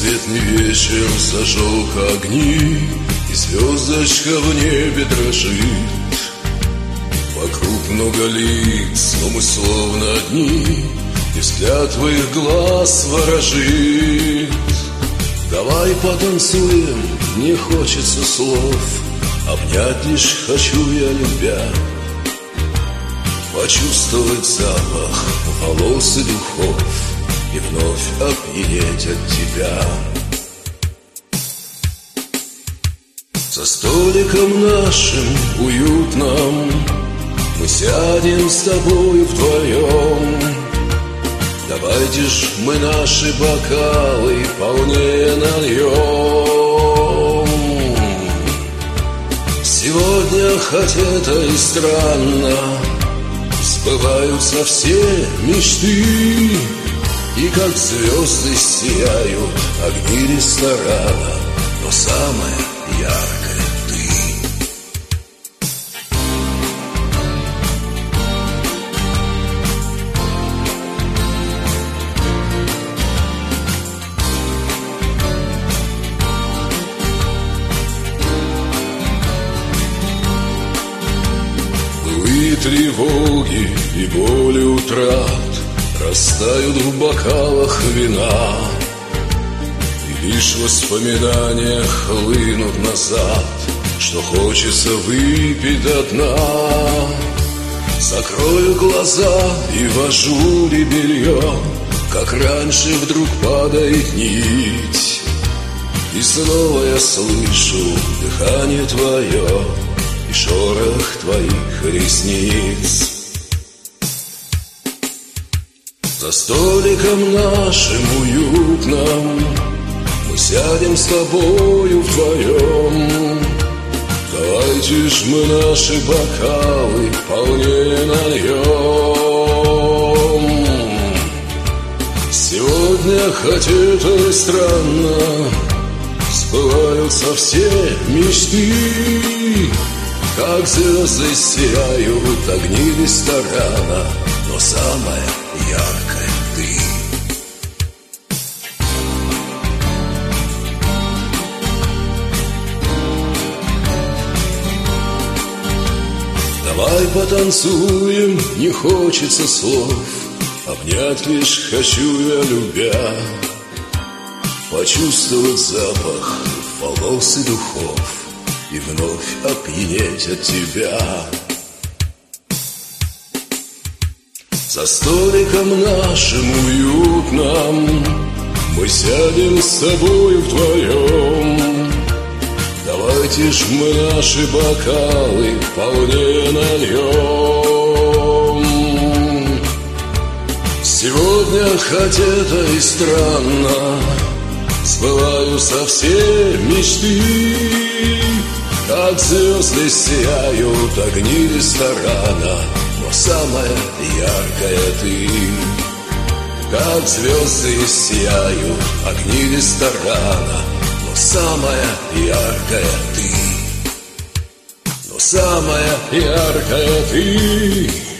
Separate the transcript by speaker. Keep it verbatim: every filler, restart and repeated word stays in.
Speaker 1: Беспросветный вечер зажег огни, и звездочка в небе дрожит. Вокруг много лиц, но мы словно одни, и взгляд твоих глаз ворожит. Давай потанцуем, не хочется слов, обнять лишь хочу я, любя. Почувствовать запах волос и духов и вновь опьянеть от тебя. За столиком нашим уютным мы сядем с тобою вдвоем. Давайте ж мы наши бокалы полнее нальем. Сегодня, хоть это и странно, сбываются все мечты, и как звезды сияют огни ресторана, но самое яркое ты. Былые тревоги и боли утрат растают в бокалах вина, и лишь воспоминания хлынут назад, что хочется выпить до дна. Закрою глаза и вожу ли белье, как раньше вдруг падает нить, и снова я слышу дыхание твое и шорох твоих ресниц. За столиком нашим уютным мы сядем с тобою вдвоем. Давайте ж мы наши бокалы полнее нальем. Сегодня, хоть это и странно, сбываются все мечты, как звезды сияют огни ресторана, но самое яркое ты. Давай потанцуем, не хочется слов, обнять лишь хочу я, любя. Почувствовать запах волос и духов и вновь опьянеть от тебя. За столиком нашим уютным мы сядем с тобою вдвоем. Давайте ж мы наши бокалы полнее нальем. Сегодня, хоть это и странно, сбываются все мечты, как звезды сияют огни ресторана, но самое яркое ты. Как звезды сияют огни ресторана, но самое яркое ты. Но самое яркое ты.